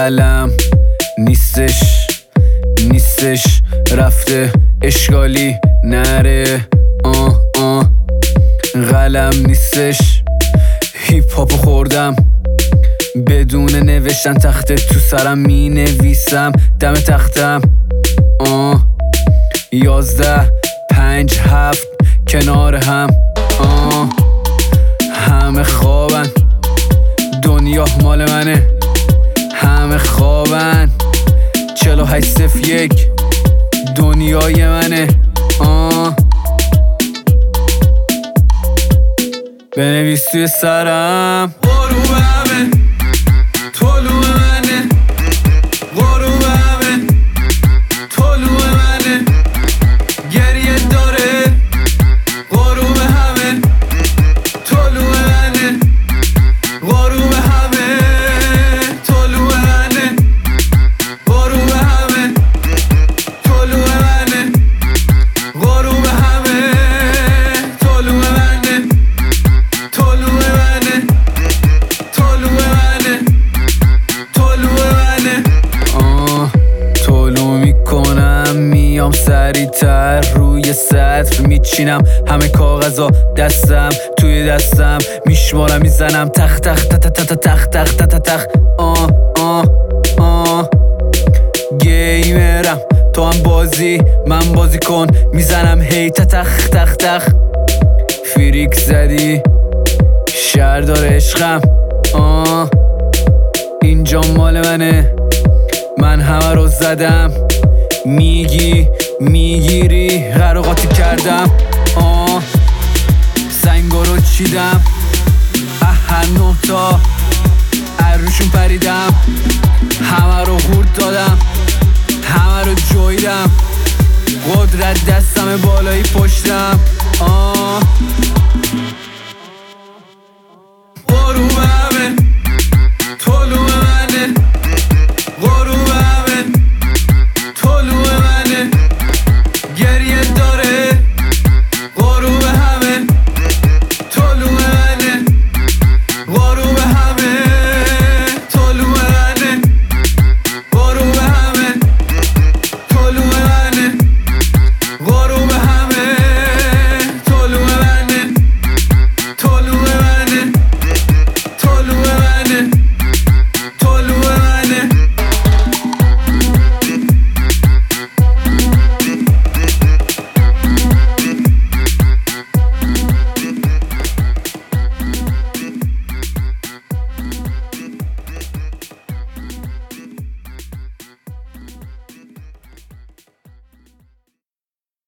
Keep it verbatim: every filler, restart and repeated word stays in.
قلم نیستش نیستش رفته اشکالی نره آه آه قلم نیستش هیپ هاپو خوردم بدون نوشتن تخته تو سرم می نویسم دم تختم آه یازده پنج هفت کنار هم آه همه خوابن دنیا مال منه همه خوابن چلو هشت صف یک دنیای منه آه بنویس توی سرم غروب همه طلوع منه غروب همه طلوع منه گریه داره غروب همه طلوع منه غروب همه طلوع منه غروب همه طلوع منه غروب همه طلوع منه طلوع منه طلوع منه طلوع منه آه طلوع میکنم میام سریعتر روی سطر میچینم همه کاغذا دستم توی دستم میشمارم میزنم تخ تخ تخ تخ تخ تخ تخ تخ آه آه آه گیمرم تو هم بازی من بازی کن میزنم هی تخ تخ تخ فریک زدی شهر داره عشقم آه اینجا مال منه من همه رو زدم میگی میگیری غرقاتی کردم آه سنگا رو چیدم اه هر نه تا عروشون پریدم